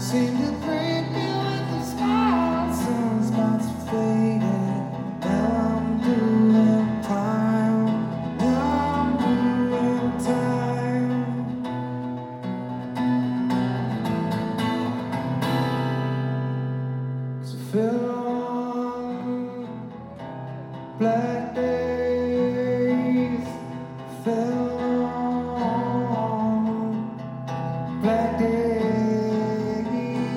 seem to greet me with a smile. Sunspots are fading. Now I'm doing time. Now I'm doing time. 'Cause I feel on black days. Fell on black days.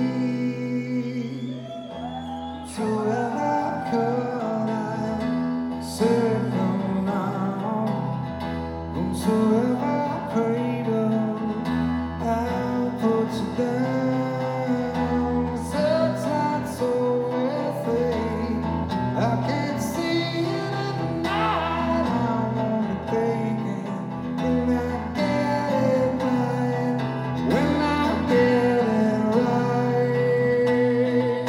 So wherever I could, I circle now. Whomsoever I pray to, I'll put you down. Sometimes so afraid I can't see it in the night. I'm only thinking when I get it right. When I get it right.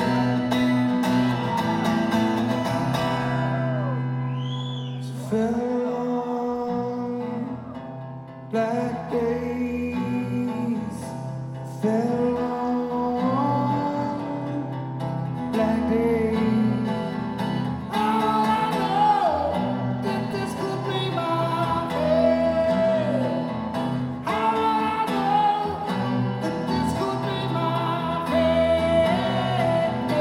So fell on black days. Fell on black days. All I know that this could be my fate. All I know that this could be my fate.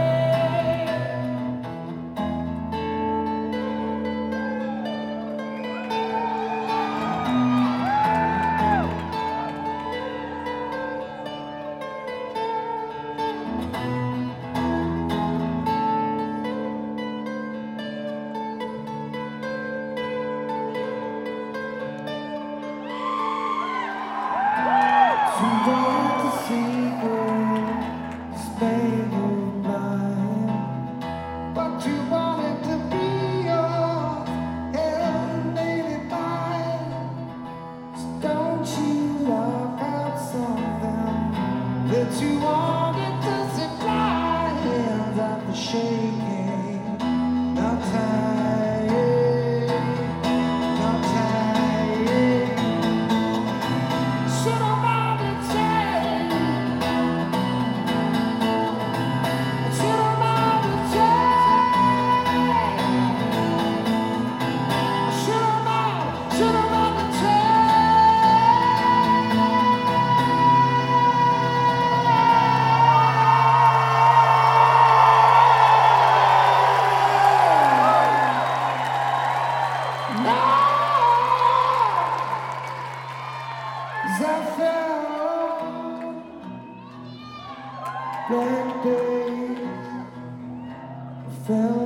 You want to see her spangled blind, but you wanted to be yours and made it mine. So don't you walk out something that you wanted to supply. Hands out the shaking, not tired, not tired. Should have black days fell